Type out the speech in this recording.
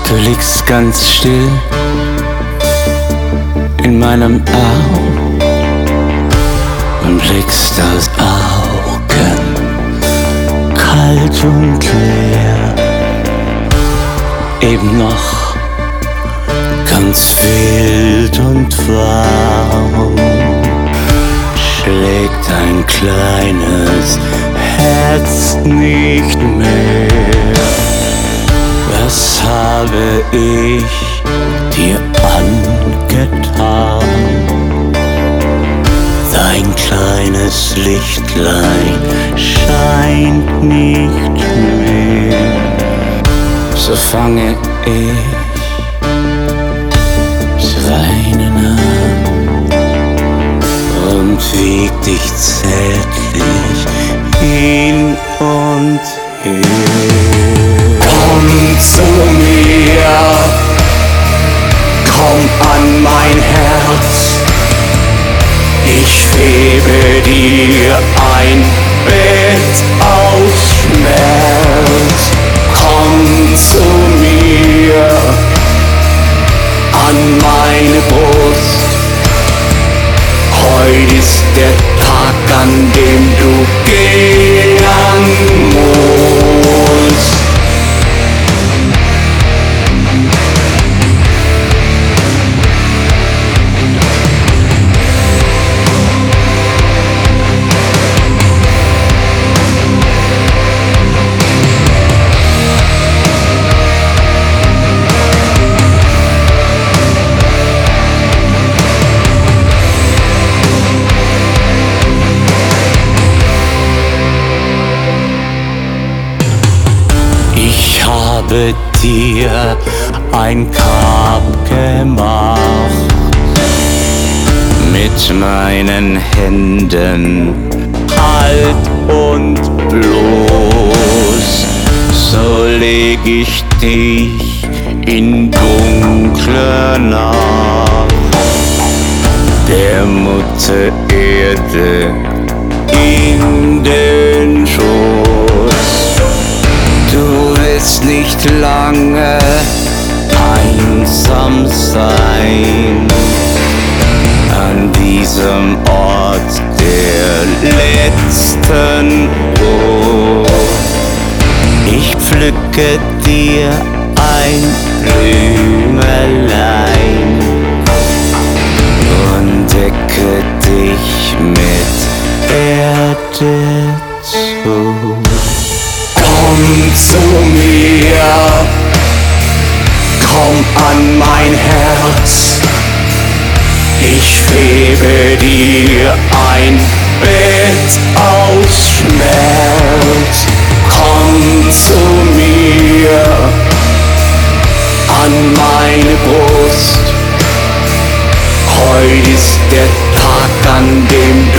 Du liegst ganz still in meinem Arm und blickst aus Augen kalt und leer. Eben noch ganz wild und warm schlägt ein kleines Herz nicht mehr. Was habe ich dir angetan? Dein kleines Lichtlein scheint nicht mehr. So fange ich zu weinen an und wieg dich zärtlich hin und her. Komm zu mir, komm an mein Herz, ich webe dir ein Bett aus Schmerz. Komm zu mir, an meine Brust, heut ist der Tag, an dem du gehen musst. Ich habe dir ein Grab gemacht mit meinen Händen, kalt und bloß. So leg ich dich in dunkler Nacht der Mutter Erde in den Schoß. Du wirst nicht lange einsam sein an diesem Ort der letzten Ruhe. Ich pflücke dir ein Blümelein und decke dich mit Erde zu. Komm zu mir, komm an mein Herz, ich webe dir ein Bett aus Schmerz. Komm zu mir, an meine Brust, heut ist der Tag, an dem